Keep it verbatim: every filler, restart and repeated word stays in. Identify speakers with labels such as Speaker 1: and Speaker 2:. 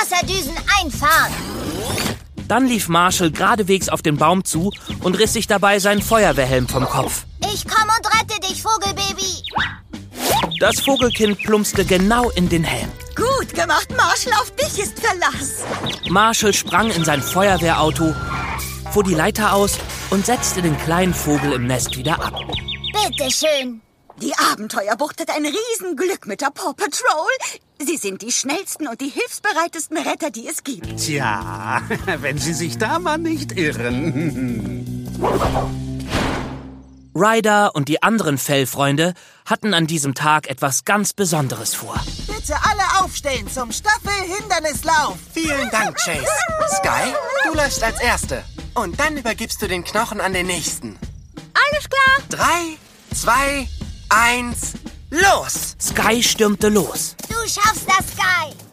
Speaker 1: Wasserdüsen einfahren.
Speaker 2: Dann lief Marshall geradewegs auf den Baum zu und riss sich dabei seinen Feuerwehrhelm vom Kopf.
Speaker 1: Ich komm und rette dich, Vogelbaby.
Speaker 2: Das Vogelkind plumpste genau in den Helm.
Speaker 3: Gut gemacht, Marshall, auf dich ist Verlass.
Speaker 2: Marshall sprang in sein Feuerwehrauto, fuhr die Leiter aus und setzte den kleinen Vogel im Nest wieder ab.
Speaker 1: Bitteschön.
Speaker 3: Die Abenteuerbucht hat ein Riesenglück mit der Paw Patrol. Sie sind die schnellsten und die hilfsbereitesten Retter, die es gibt.
Speaker 4: Tja, wenn Sie sich da mal nicht irren.
Speaker 2: Ryder und die anderen Fellfreunde hatten an diesem Tag etwas ganz Besonderes vor.
Speaker 5: Bitte alle aufstehen zum Staffel-Hindernislauf.
Speaker 6: Vielen Dank, Chase. Sky, du läufst als Erste. Und dann übergibst du den Knochen an den Nächsten.
Speaker 1: Alles klar.
Speaker 6: Drei, zwei, eins, los!
Speaker 2: Sky stürmte los.
Speaker 1: Du schaffst das, Sky.